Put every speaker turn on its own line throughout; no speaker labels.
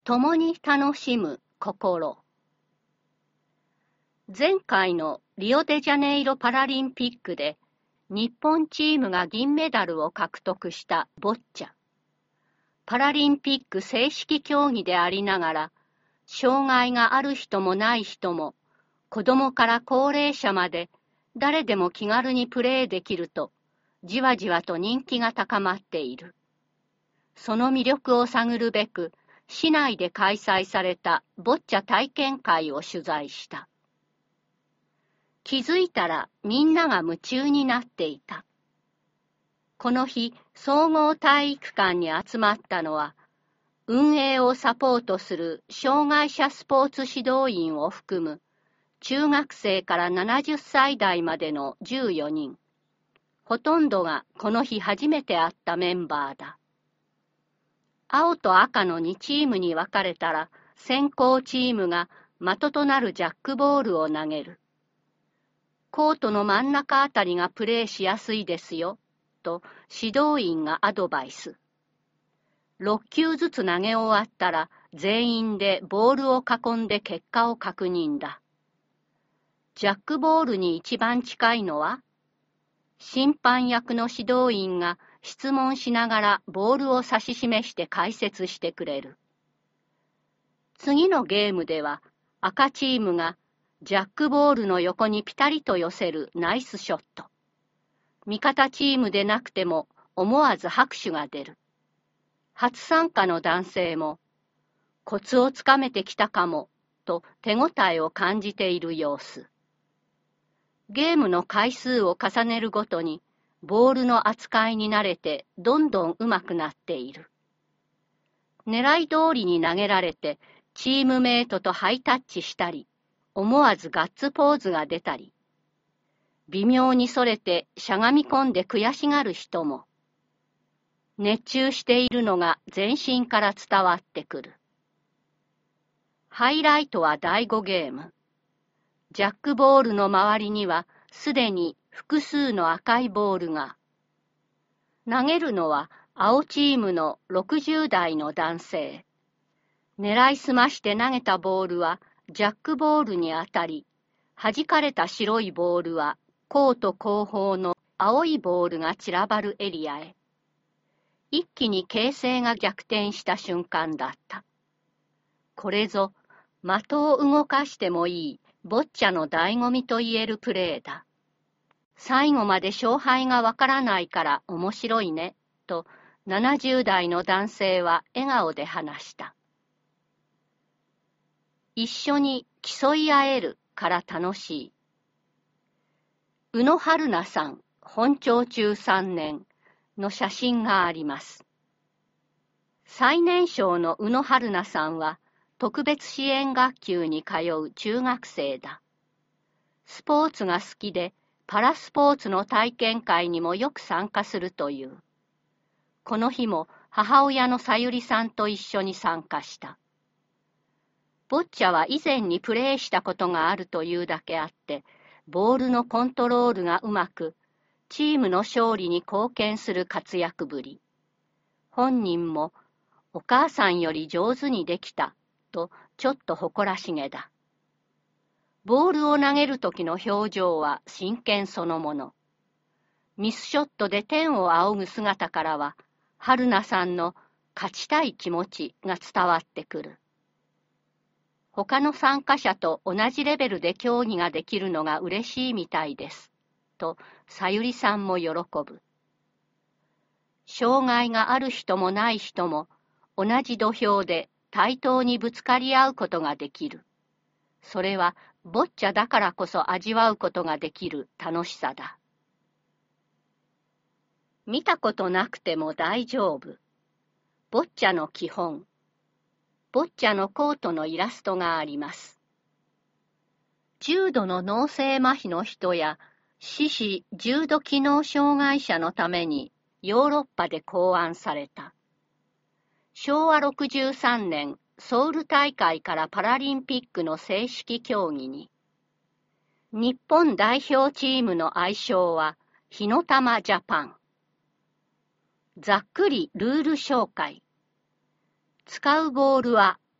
共に楽しむ心。前回のリオデジャネイロパラリンピックで日本チームが銀メダルを獲得したボッチャ。パラリンピック正式競技でありながら、障害がある人もない人も、子供から高齢者まで誰でも気軽にプレーできると、じわじわと人気が高まっている。その魅力を探るべく、市内で開催されたボッチャ体験会を取材した。気づいたらみんなが夢中になっていた。この日、総合体育館に集まったのは、運営をサポートする障害者スポーツ指導員を含む中学生から70歳代までの14人。ほとんどがこの日初めて会ったメンバーだ。青と赤の2チームに分かれたら、先行チームが的となるジャックボールを投げる。コートの真ん中あたりがプレーしやすいですよ、と指導員がアドバイス。6球ずつ投げ終わったら、全員でボールを囲んで結果を確認だ。ジャックボールに一番近いのは、審判役の指導員が質問しながらボールを指し示して解説してくれる。次のゲームでは赤チームがジャックボールの横にピタリと寄せるナイスショット。味方チームでなくても思わず拍手が出る。初参加の男性もコツをつかめてきたかもと手応えを感じている様子。ゲームの回数を重ねるごとにボールの扱いに慣れてどんどん上手くなっている。狙い通りに投げられてチームメイトとハイタッチしたり、思わずガッツポーズが出たり、微妙にそれてしゃがみ込んで悔しがる人も、熱中しているのが全身から伝わってくる。ハイライトは第5ゲーム。ジャックボールの周りにはすでに複数の赤いボールが。投げるのは青チームの60代の男性。狙いすまして投げたボールはジャックボールに当たり、弾かれた白いボールはコート後方の青いボールが散らばるエリアへ。一気に形勢が逆転した瞬間だった。これぞ的を動かしてもいいボッチャの醍醐味と言えるプレーだ。最後まで勝敗がわからないから面白いね、と70代の男性は笑顔で話した。一緒に競い合えるから楽しい。宇野春菜さん、本庁中3年の写真があります。最年少の宇野春菜さんは特別支援学級に通う中学生だ。スポーツが好きでパラスポーツの体験会にもよく参加するという。この日も母親のさゆりさんと一緒に参加した。ボッチャは以前にプレーしたことがあるというだけあって、ボールのコントロールがうまく、チームの勝利に貢献する活躍ぶり。本人もお母さんより上手にできたとちょっと誇らしげだ。ボールを投げる時の表情は真剣そのもの。ミスショットで天を仰ぐ姿からは、春菜さんの勝ちたい気持ちが伝わってくる。他の参加者と同じレベルで競技ができるのが嬉しいみたいです。と、さゆりさんも喜ぶ。障害がある人もない人も、同じ土俵で対等にぶつかり合うことができる。それは、ボッチャだからこそ味わうことができる楽しさだ。見たことなくても大丈夫。ボッチャの基本。ボッチャのコートのイラストがあります。重度の脳性麻痺の人や四肢重度機能障害者のためにヨーロッパで考案された。昭和63年ソウル大会からパラリンピックの正式競技に。日本代表チームの愛称は火の玉ジャパン。ざっくりルール紹介。使うボールは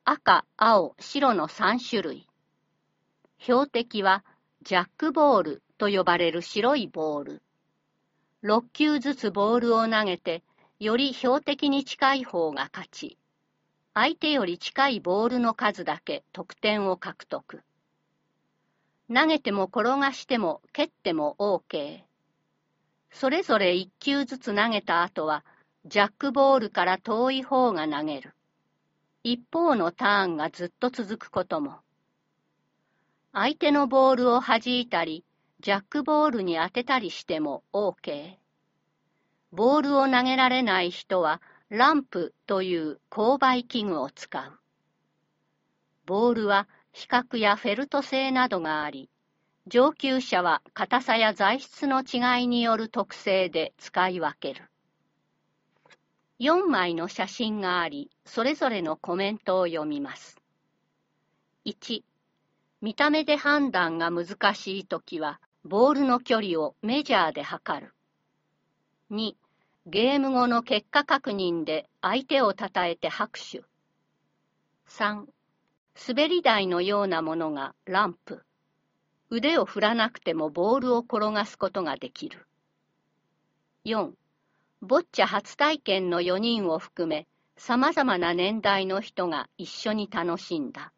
赤、青、白の3種類。標的はジャックボールと呼ばれる白いボール。6球ずつボールを投げて、より標的に近い方が勝ち。相手より近いボールの数だけ得点を獲得。投げても転がしても蹴っても OK。それぞれ1球ずつ投げた後は、ジャックボールから遠い方が投げる。一方のターンがずっと続くことも。相手のボールを弾いたり、ジャックボールに当てたりしても OK。ボールを投げられない人は、ランプという勾配器具を使う。ボールは比較やフェルト製などがあり、上級者は硬さや材質の違いによる特性で使い分ける。4枚の写真があり、それぞれのコメントを読みます。1、見た目で判断が難しいときは、ボールの距離をメジャーで測る。2、ゲーム後の結果確認で相手を称えて拍手。3、滑り台のようなものがランプ。腕を振らなくてもボールを転がすことができる。4、ボッチャ初体験の4人を含め、様々な年代の人が一緒に楽しんだ。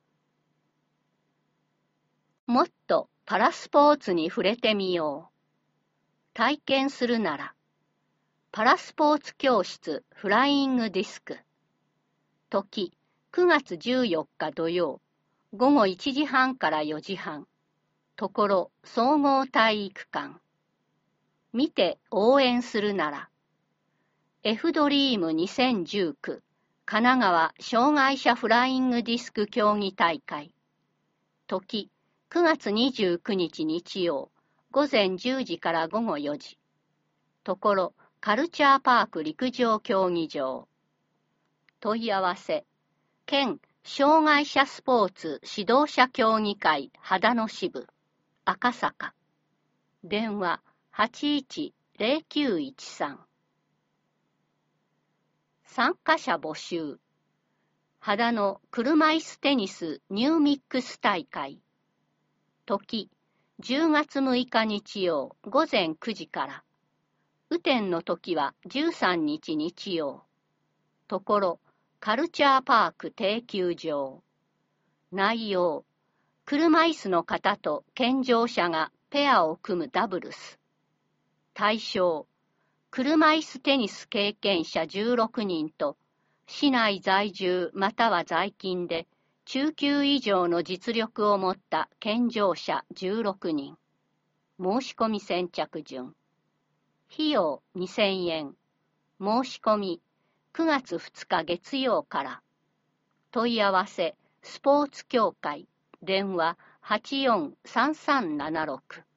もっとパラスポーツに触れてみよう。体験するなら、パラスポーツ教室フライングディスク。時、9月14日土曜、午後1時半から4時半。ところ、総合体育館。見て応援するなら、F ドリーム2019神奈川障害者フライングディスク競技大会。時、9月29日日曜、午前10時から午後4時。ところ、カルチャーパーク陸上競技場。問い合わせ、県障害者スポーツ指導者協議会秦野支部、赤坂。電話810913。参加者募集。秦野車椅子テニスニューミックス大会。時、10月6日日曜午前9時から。雨天の時は13日日曜。ところ、カルチャーパーク定休場。内容、車椅子の方と健常者がペアを組むダブルス。対象、車椅子テニス経験者16人と、市内在住または在勤で中級以上の実力を持った健常者16人。申し込み先着順。費用2000円。申し込み9月2日月曜から。問い合わせスポーツ協会電話843376。